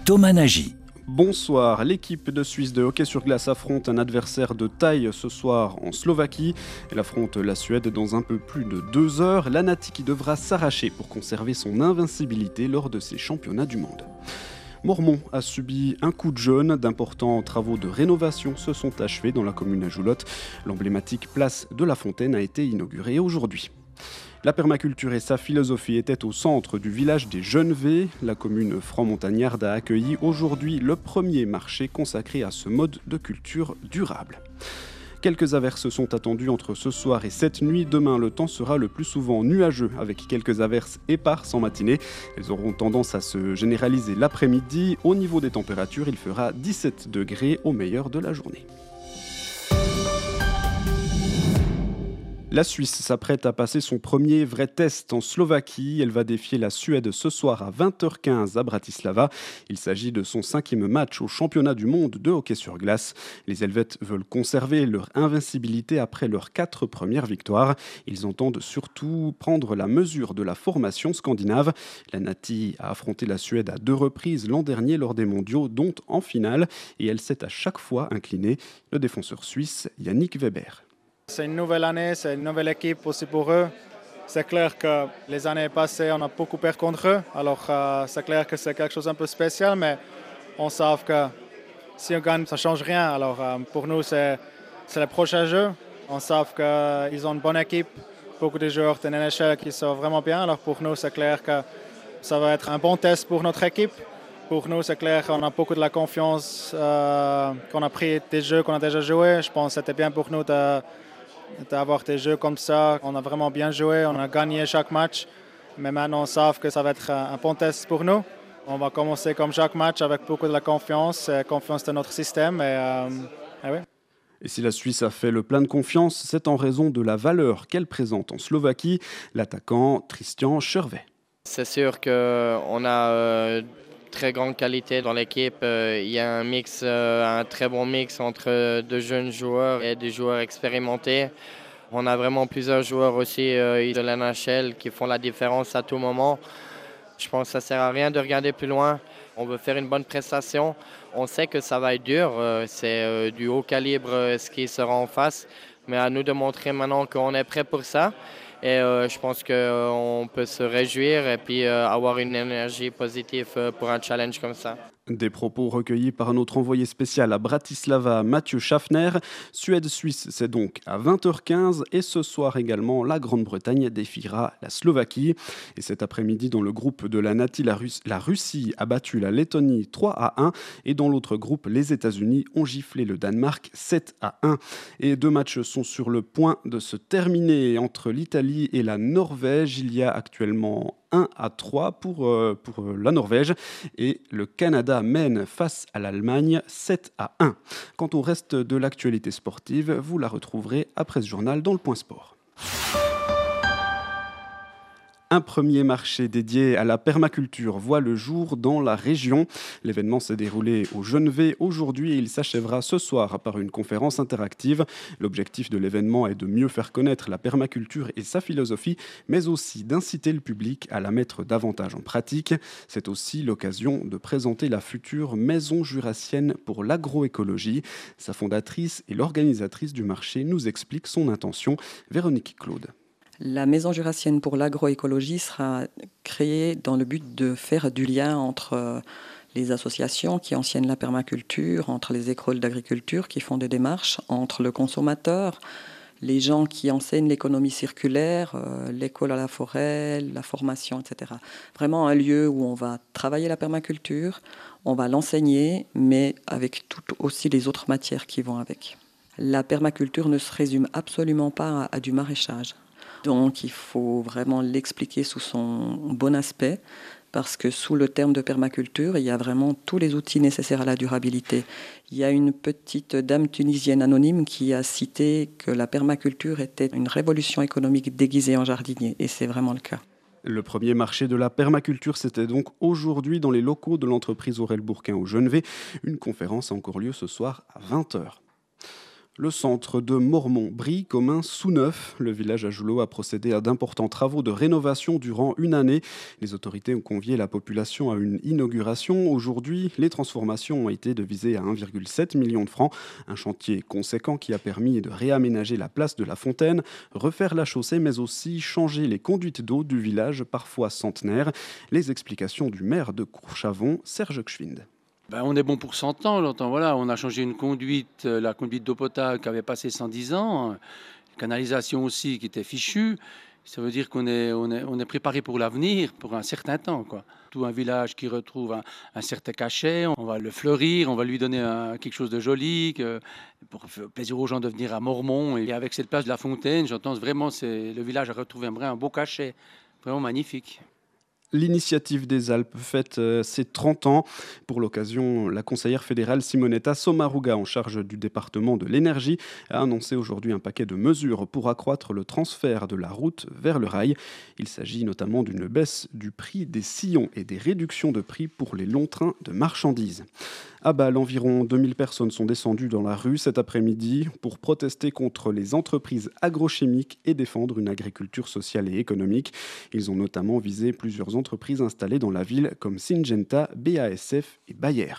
Thomas Nagy. Bonsoir, l'équipe de Suisse de hockey sur glace affronte un adversaire de taille ce soir en Slovaquie. Elle affronte la Suède dans un peu plus de 2 heures. La Nati qui devra s'arracher pour conserver son invincibilité lors de ces championnats du monde. Mormont a subi un coup de jeûne. D'importants travaux de rénovation se sont achevés dans la commune à Joulotte. L'emblématique place de la Fontaine a été inaugurée aujourd'hui. La permaculture et sa philosophie étaient au centre du village des Genevais. La commune franc-montagnarde a accueilli aujourd'hui le premier marché consacré à ce mode de culture durable. Quelques averses sont attendues entre ce soir et cette nuit. Demain, le temps sera le plus souvent nuageux, avec quelques averses éparses en matinée. Elles auront tendance à se généraliser l'après-midi. Au niveau des températures, il fera 17 degrés au meilleur de la journée. La Suisse s'apprête à passer son premier vrai test en Slovaquie. Elle va défier la Suède ce soir à 20h15 à Bratislava. Il s'agit de son 5e match au championnat du monde de hockey sur glace. Les Helvètes veulent conserver leur invincibilité après leurs 4 premières victoires. Ils entendent surtout prendre la mesure de la formation scandinave. La Nati a affronté la Suède à 2 reprises l'an dernier lors des mondiaux, dont en finale, et elle s'est à chaque fois inclinée. Le défenseur suisse Yannick Weber. C'est une nouvelle année, c'est une nouvelle équipe aussi pour eux. C'est clair que les années passées, on a beaucoup perdu contre eux. Alors c'est clair que c'est quelque chose d'un peu spécial, mais on sait que si on gagne, ça ne change rien. Alors pour nous, c'est le prochain jeu. On sait qu'ils ont une bonne équipe, beaucoup de joueurs de NHL qui sont vraiment bien. Alors pour nous, c'est clair que ça va être un bon test pour notre équipe. Pour nous, c'est clair qu'on a beaucoup de la confiance, qu'on a pris des jeux qu'on a déjà joués. Je pense que c'était bien pour nous d'avoir des jeux comme ça. On a vraiment bien joué, on a gagné chaque match. Mais maintenant, on sait que ça va être un bon test pour nous. On va commencer comme chaque match avec beaucoup de la confiance de notre système. Oui. Et si la Suisse a fait le plein de confiance, c'est en raison de la valeur qu'elle présente en Slovaquie, l'attaquant Christian Chervet. C'est sûr qu'on a très grande qualité dans l'équipe. Il y a un très bon mix entre de jeunes joueurs et des joueurs expérimentés. On a vraiment plusieurs joueurs aussi de la NHL qui font la différence à tout moment. Je pense que ça ne sert à rien de regarder plus loin. On veut faire une bonne prestation. On sait que ça va être dur. C'est du haut calibre ce qui sera en face. Mais à nous de montrer maintenant qu'on est prêt pour ça. Et je pense qu'on peut se réjouir et puis avoir une énergie positive pour un challenge comme ça. Des propos recueillis par notre envoyé spécial à Bratislava, Mathieu Schaffner. Suède-Suisse, c'est donc à 20h15. Et ce soir également, la Grande-Bretagne défiera la Slovaquie. Et cet après-midi, dans le groupe de la Nati, la Russie a battu la Lettonie 3-1. Et dans l'autre groupe, les États-Unis ont giflé le Danemark 7-1. Et 2 matchs sont sur le point de se terminer. Entre l'Italie et la Norvège, il y a actuellement 1-3 pour la Norvège et le Canada mène face à l'Allemagne 7-1. Quant au reste de l'actualité sportive, vous la retrouverez après ce journal dans le Point Sport. Un premier marché dédié à la permaculture voit le jour dans la région. L'événement s'est déroulé au Genevais aujourd'hui et il s'achèvera ce soir par une conférence interactive. L'objectif de l'événement est de mieux faire connaître la permaculture et sa philosophie, mais aussi d'inciter le public à la mettre davantage en pratique. C'est aussi l'occasion de présenter la future Maison Jurassienne pour l'agroécologie. Sa fondatrice et l'organisatrice du marché nous explique son intention, Véronique Claude. La Maison Jurassienne pour l'agroécologie sera créée dans le but de faire du lien entre les associations qui enseignent la permaculture, entre les écoles d'agriculture qui font des démarches, entre le consommateur, les gens qui enseignent l'économie circulaire, l'école à la forêt, la formation, etc. Vraiment un lieu où on va travailler la permaculture, on va l'enseigner, mais avec toutes aussi les autres matières qui vont avec. La permaculture ne se résume absolument pas à du maraîchage. Donc il faut vraiment l'expliquer sous son bon aspect, parce que sous le terme de permaculture, il y a vraiment tous les outils nécessaires à la durabilité. Il y a une petite dame tunisienne anonyme qui a cité que la permaculture était une révolution économique déguisée en jardinier, et c'est vraiment le cas. Le premier marché de la permaculture, c'était donc aujourd'hui dans les locaux de l'entreprise Aurel Bourquin au Genevais. Une conférence a encore lieu ce soir à 20h. Le centre de Mormont brille comme un sous-neuf. Le village à Joulot a procédé à d'importants travaux de rénovation durant une année. Les autorités ont convié la population à une inauguration. Aujourd'hui, les transformations ont été devisées à 1,7 million de francs. Un chantier conséquent qui a permis de réaménager la place de la fontaine, refaire la chaussée, mais aussi changer les conduites d'eau du village, parfois centenaires. Les explications du maire de Courchavon, Serge Gschwind. On est bon pour 100 ans, j'entends. Voilà, on a changé une conduite, la conduite d'eau potable qui avait passé 110 ans, canalisation aussi qui était fichue. Ça veut dire qu'on est préparé pour l'avenir, pour un certain temps, quoi. Tout un village qui retrouve un certain cachet, on va le fleurir, on va lui donner quelque chose de joli, pour faire plaisir aux gens de venir à Mormont. Et avec cette place de la fontaine, j'entends vraiment, le village a retrouvé un beau cachet, vraiment magnifique. L'initiative des Alpes fête ses 30 ans. Pour l'occasion, la conseillère fédérale Simonetta Sommaruga, en charge du département de l'énergie, a annoncé aujourd'hui un paquet de mesures pour accroître le transfert de la route vers le rail. Il s'agit notamment d'une baisse du prix des sillons et des réductions de prix pour les longs trains de marchandises. À Bâle, environ 2000 personnes sont descendues dans la rue cet après-midi pour protester contre les entreprises agrochimiques et défendre une agriculture sociale et économique. Ils ont notamment visé plusieurs entreprises installées dans la ville comme Syngenta, BASF et Bayer.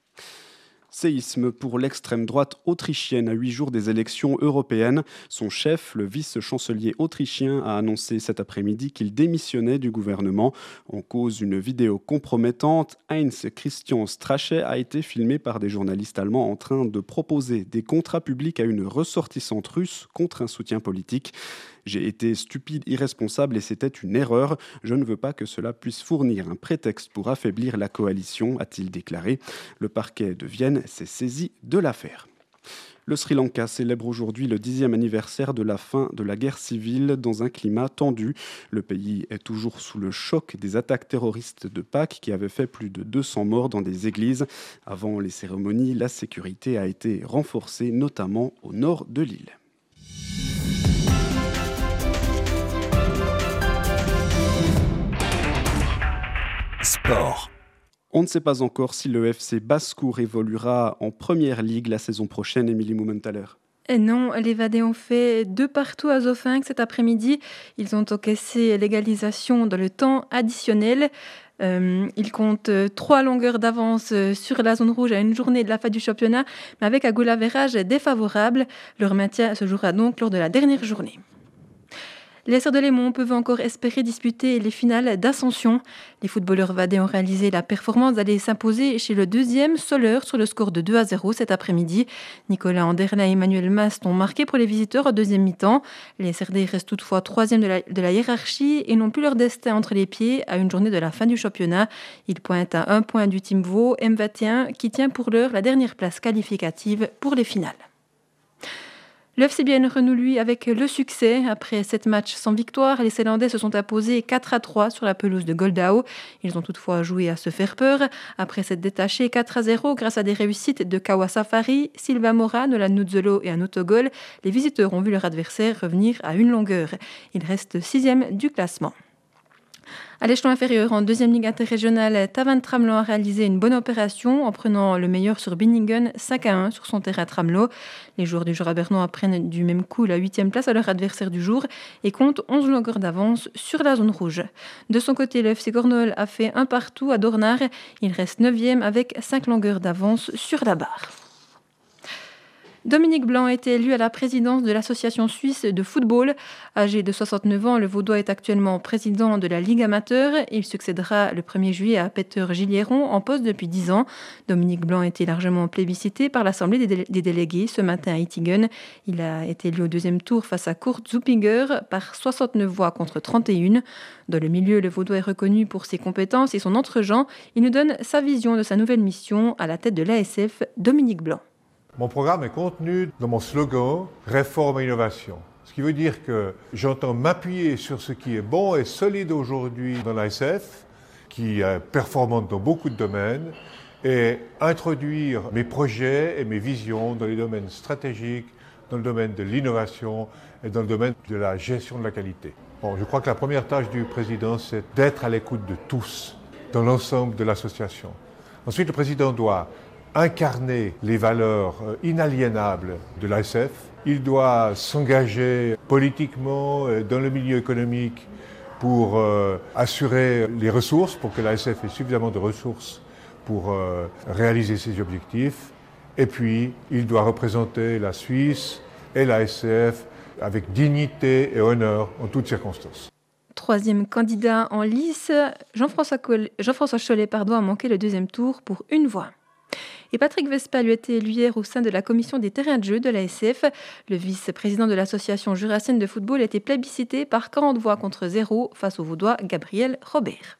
Séisme pour l'extrême droite autrichienne à 8 jours des élections européennes. Son chef, le vice-chancelier autrichien, a annoncé cet après-midi qu'il démissionnait du gouvernement. En cause, une vidéo compromettante. Heinz Christian Strache a été filmé par des journalistes allemands en train de proposer des contrats publics à une ressortissante russe contre un soutien politique. J'ai été stupide, irresponsable et c'était une erreur. Je ne veux pas que cela puisse fournir un prétexte pour affaiblir la coalition, a-t-il déclaré. Le parquet de Vienne s'est saisi de l'affaire. Le Sri Lanka célèbre aujourd'hui le 10e anniversaire de la fin de la guerre civile dans un climat tendu. Le pays est toujours sous le choc des attaques terroristes de Pâques qui avaient fait plus de 200 morts dans des églises. Avant les cérémonies, la sécurité a été renforcée, notamment au nord de l'île. Sport. On ne sait pas encore si le FC Basse-Cour évoluera en première ligue la saison prochaine, Émilie Mumenthaler. Et non, les Vadais ont fait 2-2 à Zofingue cet après-midi. Ils ont encaissé l'égalisation dans le temps additionnel. Ils comptent 3 longueurs d'avance sur la zone rouge à une journée de la fin du championnat, mais avec un goal average défavorable. Leur maintien se jouera donc lors de la dernière journée. Les Serres de Lémont peuvent encore espérer disputer les finales d'ascension. Les footballeurs vadais ont réalisé la performance d'aller s'imposer chez le deuxième Soleure sur le score de 2-0 cet après-midi. Nicolas Anderla et Emmanuel Mast ont marqué pour les visiteurs au deuxième mi-temps. Les Serdais restent toutefois troisième de la hiérarchie et n'ont plus leur destin entre les pieds à une journée de la fin du championnat. Ils pointent à 1 point du Team Vaud M21 qui tient pour l'heure la dernière place qualificative pour les finales. Le FC Bienne renoue lui avec le succès. Après 7 matchs sans victoire, les Ceylandais se sont imposés 4-3 sur la pelouse de Goldau. Ils ont toutefois joué à se faire peur. Après s'être détachés 4-0 grâce à des réussites de Kawa Safari, Silva Mora, Nolan Nuzzolo et un autogol, les visiteurs ont vu leur adversaire revenir à une longueur. Ils restent 6e du classement. À l'échelon inférieur, en deuxième ligue interrégionale, Tavan Tramelan a réalisé une bonne opération en prenant le meilleur sur Binningen 5-1 sur son terrain Tramelot. Les joueurs du Jura bernois prennent du même coup la 8e place à leur adversaire du jour et comptent 11 longueurs d'avance sur la zone rouge. De son côté, le FC Gornol a fait 1-1 à Dornard. Il reste 9e avec 5 longueurs d'avance sur la barre. Dominique Blanc a été élu à la présidence de l'Association suisse de football. Âgé de 69 ans, le Vaudois est actuellement président de la Ligue amateur. Il succédera le 1er juillet à Peter Gillieron, en poste depuis 10 ans. Dominique Blanc a été largement plébiscité par l'Assemblée des délégués ce matin à Ittigen. Il a été élu au deuxième tour face à Kurt Zuppinger par 69 voix contre 31. Dans le milieu, le Vaudois est reconnu pour ses compétences et son entre-gens. Il nous donne sa vision de sa nouvelle mission à la tête de l'ASF, Dominique Blanc. Mon programme est contenu dans mon slogan « Réforme et innovation ». Ce qui veut dire que j'entends m'appuyer sur ce qui est bon et solide aujourd'hui dans l'ASF, qui est performante dans beaucoup de domaines, et introduire mes projets et mes visions dans les domaines stratégiques, dans le domaine de l'innovation et dans le domaine de la gestion de la qualité. Bon, je crois que la première tâche du président, c'est d'être à l'écoute de tous dans l'ensemble de l'association. Ensuite, le président doit incarner les valeurs inaliénables de l'ASF. Il doit s'engager politiquement dans le milieu économique pour assurer les ressources, pour que l'ASF ait suffisamment de ressources pour réaliser ses objectifs. Et puis, il doit représenter la Suisse et l'ASF avec dignité et honneur en toutes circonstances. Troisième candidat en lice, Jean-François Chollet a manqué le deuxième tour pour une voix. Et Patrick Vespa lui a été élu hier au sein de la commission des terrains de jeu de l'ASF. Le vice-président de l'association jurassienne de football a été plébiscité par 40 voix contre 0 face au Vaudois Gabriel Robert.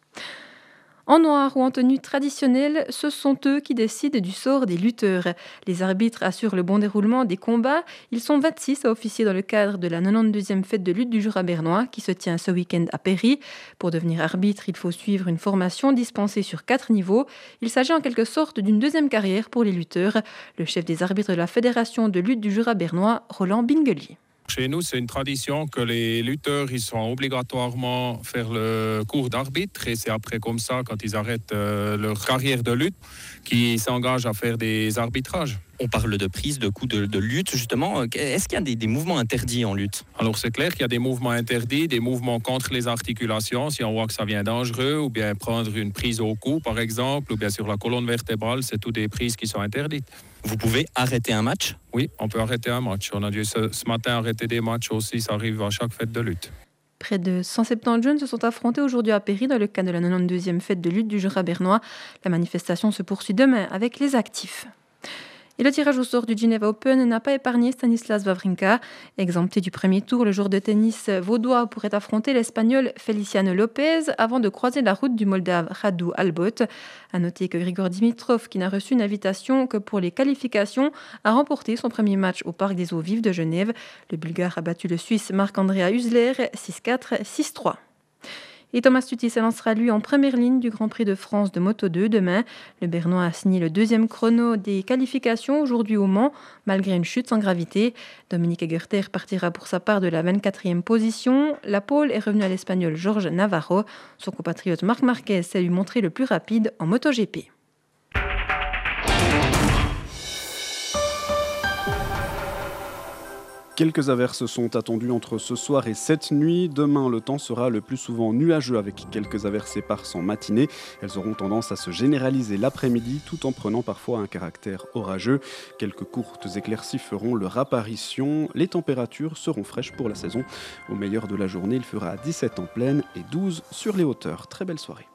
En noir ou en tenue traditionnelle, ce sont eux qui décident du sort des lutteurs. Les arbitres assurent le bon déroulement des combats. Ils sont 26 à officier dans le cadre de la 92e fête de lutte du Jura bernois qui se tient ce week-end à Péry. Pour devenir arbitre, il faut suivre une formation dispensée sur 4 niveaux. Il s'agit en quelque sorte d'une deuxième carrière pour les lutteurs. Le chef des arbitres de la Fédération de lutte du Jura bernois, Roland Bingeli. Chez nous, c'est une tradition que les lutteurs ils sont obligatoirement faire le cours d'arbitre et c'est après comme ça, quand ils arrêtent leur carrière de lutte, qu'ils s'engagent à faire des arbitrages. On parle de prise, de coups de lutte, justement. Est-ce qu'il y a des mouvements interdits en lutte ? Alors c'est clair qu'il y a des mouvements interdits, des mouvements contre les articulations, si on voit que ça devient dangereux, ou bien prendre une prise au cou, par exemple, ou bien sur la colonne vertébrale, c'est toutes des prises qui sont interdites. Vous pouvez arrêter un match ? Oui, on peut arrêter un match. On a dû ce matin arrêter des matchs aussi, ça arrive à chaque fête de lutte. Près de 170 jeunes se sont affrontés aujourd'hui à Péry dans le cadre de la 92e fête de lutte du Jura bernois. La manifestation se poursuit demain avec les actifs. Et le tirage au sort du Geneva Open n'a pas épargné Stanislas Wawrinka. Exempté du premier tour, le joueur de tennis vaudois pourrait affronter l'Espagnol Feliciano Lopez avant de croiser la route du Moldave Radu Albot. À noter que Grigor Dimitrov, qui n'a reçu une invitation que pour les qualifications, a remporté son premier match au Parc des Eaux Vives de Genève. Le Bulgare a battu le Suisse Marc-Andrea Husler 6-4, 6-3. Et Thomas Tutti s'élancera lui en première ligne du Grand Prix de France de Moto 2 demain. Le Bernois a signé le deuxième chrono des qualifications aujourd'hui au Mans, malgré une chute sans gravité. Dominique Egerter partira pour sa part de la 24e position. La pole est revenue à l'Espagnol Jorge Navarro. Son compatriote Marc Marquez s'est lui montré le plus rapide en MotoGP. Quelques averses sont attendues entre ce soir et cette nuit. Demain, le temps sera le plus souvent nuageux avec quelques averses éparses en matinée. Elles auront tendance à se généraliser l'après-midi tout en prenant parfois un caractère orageux. Quelques courtes éclaircies feront leur apparition. Les températures seront fraîches pour la saison. Au meilleur de la journée, il fera 17 en plaine et 12 sur les hauteurs. Très belle soirée.